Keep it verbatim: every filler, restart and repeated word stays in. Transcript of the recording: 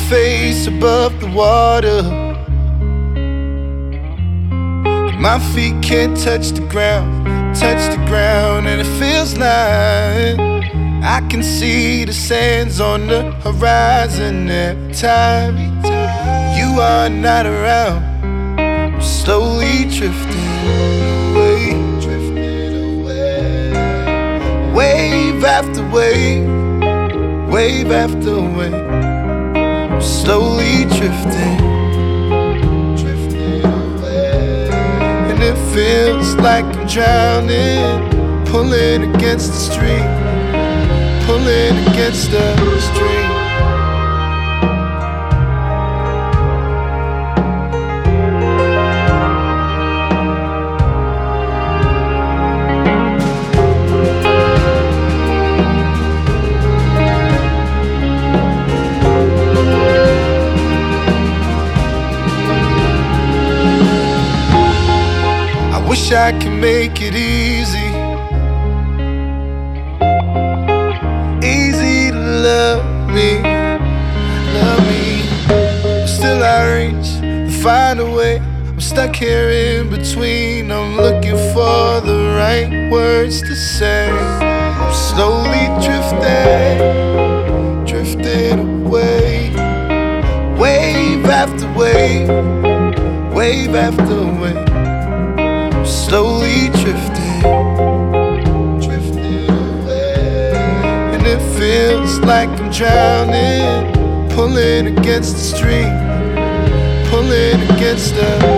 face above the water. My feet can't touch the ground, touch the ground, and it feels like I can see the sands on the horizon every time you are not around. I'm slowly drifting away, drifting away. Wave after wave, wave after wave. I'm slowly drifting, drifting away. And it feels like I'm drowning, pulling against the stream, pulling against the stream. I wish I could make it easy, easy to love me, love me. But still I reach to find a way. I'm stuck here in between. I'm looking for the right words to say. I'm slowly drifting, drifting away. Wave after wave, wave after wave. Slowly drifting, drifting away. And it feels like I'm drowning, pulling against the stream, pulling against the